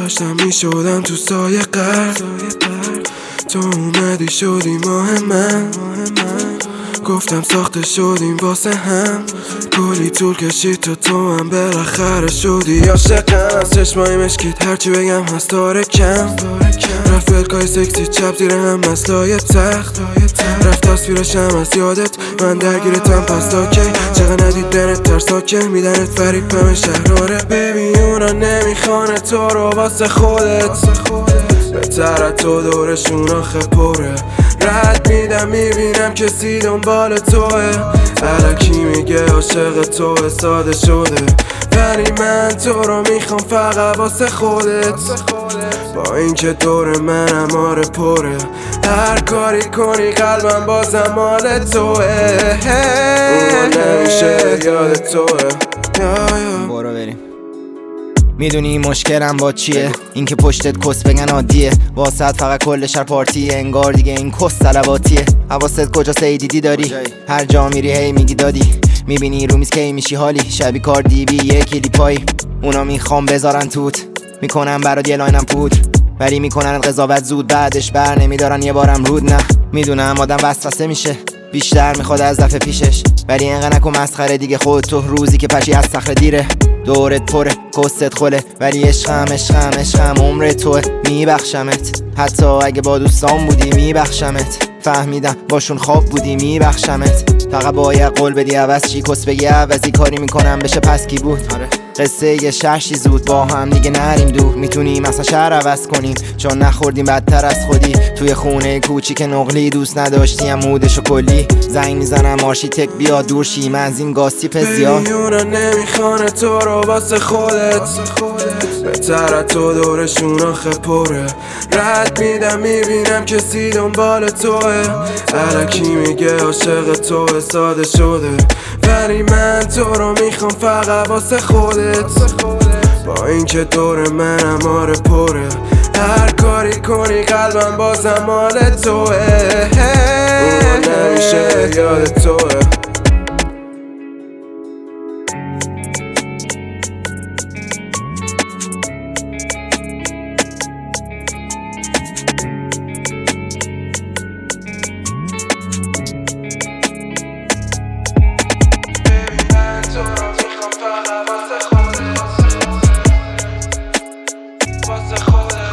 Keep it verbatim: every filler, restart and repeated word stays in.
داشتم میشدم تو سایه قرد، تو اومدی شدی ماه من. گفتم ساخته شدیم واسه هم، کلی طول کشید تا تو هم بالاخره شدی عاشقم. از چشمای مشکیت هرچی بگم هست داره کم، رفت بلکای سکسی چپ زیر هم مسلای تخت، رفت تصویرش هم از یادت من درگیرتم پس تا کی. چقدر ندیدنت ترساکه میدنت فریب همه شهراره. ببین اونا نمیخوانه تو رو واسه خودت، بهتر تو دورشون آخه پره. رد میدم میبینم کسی دنبال توه، الکی میگه عاشق توه ساده شده، ولی من تو رو میخوام فقط واسه خودت. با اینکه دور منم آره پره، هر کاری کنی قلبم بازم مال توه. اون نمیشه یاد توه. برو بریم. میدونی مشکلم با چیه؟ اینکه پشتت کس بگن عادیه، واسط فقط کل شهر پارتیه، انگار دیگه این کس طلباتیه. حواست کجا سیدیدی داری؟ هر جا میری هی میگی دادی، میبینی رو میز کی میشی حالی، شبی کار دیوی یه کلیپایی. اونا میخوام بذارن توت، میکنن برات یه لاینم پودر، ولی میکنن قضاوت زود، بعدش بر نمیدارن یه بارم رود. نه میدونم آدم وسوسه میشه، بیشتر میخواد از دفعه پیشش، ولی انقدر نکن مسخره دیگه. خود تو روزی که پشی از صخره دیره، دورت پره کست خله، ولی عشقم عشقم عشقم عمر توه. میبخشمت حتی اگه با دوستان بودی، میبخشمت فهمیدم باشون خواب بودی، میبخشمت. فقط باید قول بدی عوض چی، کس بگی عوضی کاری میکنم بشه پس کی بود. قصه یه شهرشی زود با هم دیگه نریم دور، میتونیم اصلا شهر عوض کنیم چون نخوردیم بدتر از خودی. توی خونه کوچیک نقلی دوست نداشتیم مودشو کلی، زنگ میزنم آرشیتک بیا دور شیم از این گاسیپ زیاد. ببین اونا نمیخوانه تو رو واسه خودت، بهتر تو دورشون آخه پره. رد میدم میبینم کسی دنبال توه، الکی میگه عاشق توه ساده شده، ولی من تو رو میخوام فقط واسه خودت. با اینکه دور منم آره پره، هر کاری کنی قلبم بازم مال توه. اون نمیشه یاد توه. واسه خودت